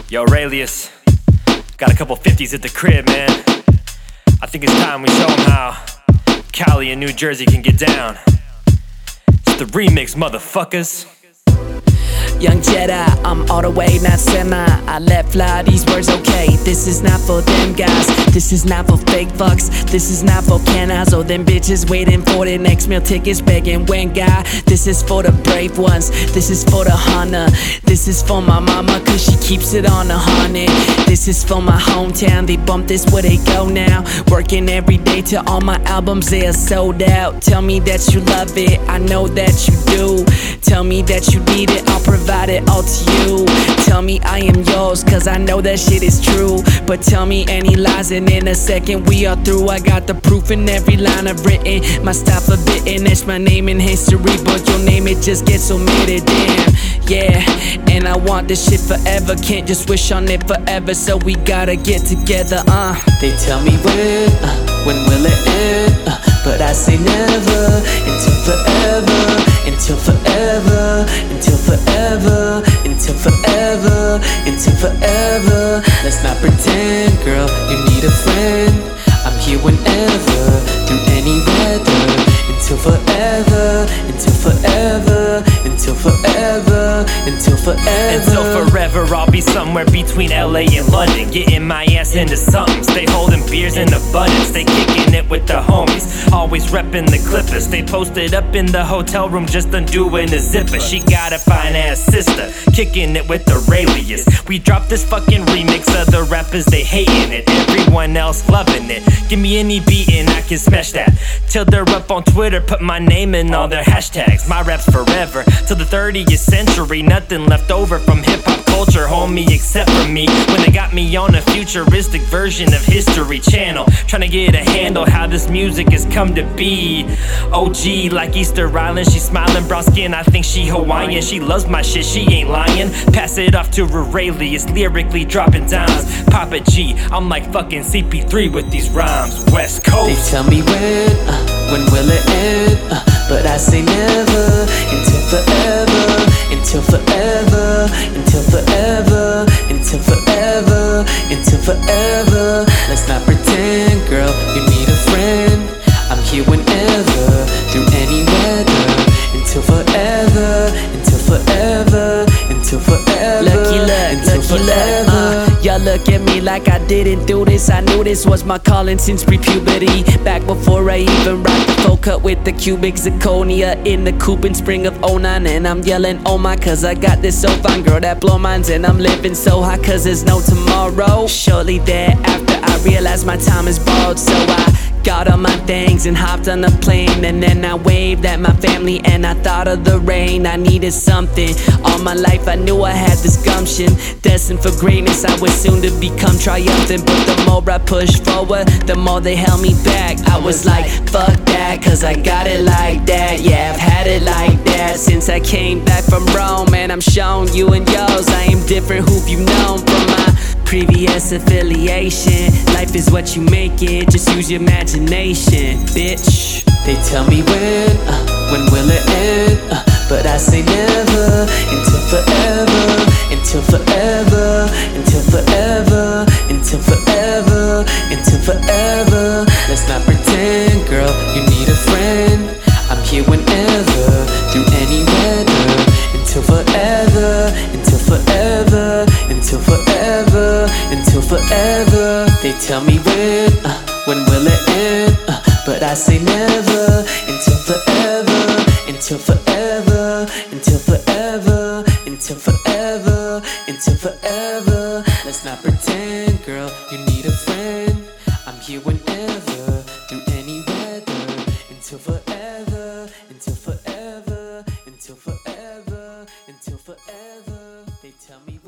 Yo, Raelius, got a couple 50s at the crib, man. I think it's time we show 'em how Cali and New Jersey can get down. It's the remix, motherfuckers. Young Jedi, I'm all the way, not semi. I let fly these words, okay. This is not for them guys. This is not for fake fucks. This is not for canines or them bitches waiting for their next meal tickets, begging when guy. This is for the brave ones. This is for the Honda. This is for my mama, cause she keeps it on 100. This is for my hometown. They bump this where they go now. Working every day till all my albums, they are sold out. Tell me that you love it, I know that you do. Tell me that you need it, I'll provide it all to you. Tell me I am yours, cause I know that shit is true. But tell me any lies and in a second we are through. I got the proof in every line I've written. My style forbidden, etch my name in history. But your name, it just gets omitted, damn. Yeah, and I want this shit forever. Can't just wish on it forever, so we gotta get together, They tell me when will it end? But I say never, until forever, until forever, until forever, until forever, until forever. Let's not pretend, girl, you need a friend. I'm here whenever, through any weather. Until forever, until forever, until forever, until forever. Until forever, I'll be somewhere between LA and London, getting my ass into something. Stay holding beers in abundance, stay kicking it with the homies. Always repping the Clippers, stay posted up in the hotel room just undoing the zipper. She got a fine ass sister, kicking it with the Raelius. We dropped this fucking remix, other rappers they hating it, everyone else loving it. Give me any beat and I can smash that. Till they're up on Twitter, put my name in all their hashtags. My rap's forever, till the 30th century. Nothing left over from hip-hop culture, homie, except for me. When they got me on a futuristic version of History Channel, trying to get a handle how this music has come to be. OG like Easter Island, she smiling, brown skin, I think she Hawaiian. She loves my shit, she ain't lying. Pass it off to Raelius, lyrically dropping dimes. Papa G, I'm like fucking CP3 with these rhymes. West Coast. They tell me when will it end? But I say never, until forever, until forever, until forever, until forever, until forever. Let's not pretend, girl, you need a friend. I'm here whenever, through any weather. Until forever, until forever, until forever. Lucky luck, y'all look at me like I didn't do this. I knew this was my calling since pre-puberty. Back before I even rocked the full cut with the cubic zirconia in the coupe in spring of '09. And I'm yelling, oh my, cause I got this so fine girl that blow minds. And I'm living so high cause there's no tomorrow. Shortly thereafter I realized my time is borrowed, so I got on my things and hopped on a plane. And then I waved at my family and I thought of the rain. I needed something. All my life I knew I had this gumption. Destined for greatness, I was soon to become triumphant. But the more I pushed forward, the more they held me back. I was like, fuck that, cause I got it like that. Yeah, I've had it like that since I came back from Rome. And I'm showing you and yours I am different, who've you known from my previous affiliation. Life is what you make it, just use your imagination, bitch. They tell me when will it end? But I say never, until forever, until forever, until forever, until forever, until forever. Let's not pretend, girl, you need a friend. I'm here whenever, through any weather. Until forever, until forever, until forever, until forever. They tell me when will it end? But I say never, until forever, until forever, until forever, until forever, until forever. Let's not pretend, girl, you need a friend. I'm here whenever, through any weather. Until forever, until forever, until forever, until forever. They tell me